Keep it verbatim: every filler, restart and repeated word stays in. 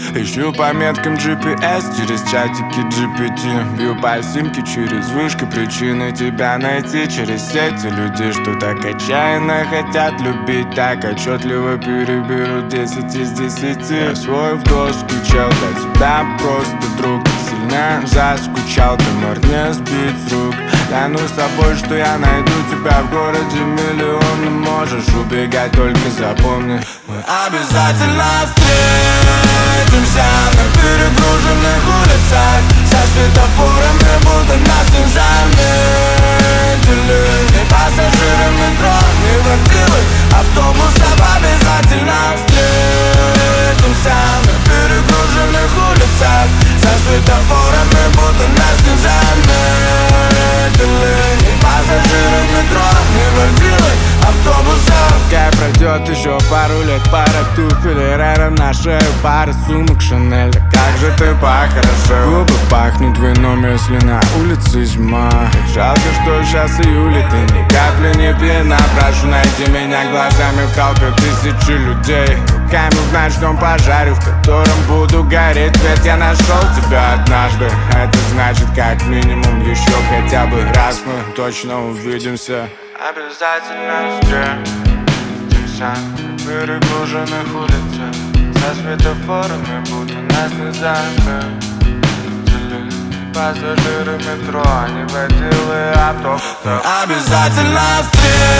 Ищу по меткам джи пи эс через чатики джи пи ти. Бью по симке через вышки, причины тебя найти через сети. Люди, что так отчаянно хотят любить, так отчетливо переберут десять из десяти. Я свой вдох скучал, для тебя просто друг. Сильно заскучал, ты мор не сбить с рук. Клянусь собой, что я найду тебя в городе миллион. Можешь убегать, только запомни, мы обязательно встретимся на перегруженных улицах, со светофорами, будто нас не заметили. Ни пассажиры метро, ни водилы автобусов. Обязательно встретимся на перегруженных улицах, со светофорами, будто нас не заметили. Ни пассажиры метро, ни водилы автобусов. Пускай пройдет еще пару лет, пара туфель и рядом на шею, пара сумок Шанель. Как же ты похорошел, губы пахнут вином, если на улице зима. Жалко, что сейчас июль, ты ни капли не пьяна. Прошу, найди меня глазами в толпе тысячи людей, руками в ночном пожаре, в котором буду гореть. Ведь я нашел тебя однажды, это значит как минимум еще хотя бы раз мы точно увидимся. Обязательно встретимся на перегруженных улицах, со светофорами, будто нас не заметили. Пассажиры метро, они водилы автобуса. Обязательно встретимся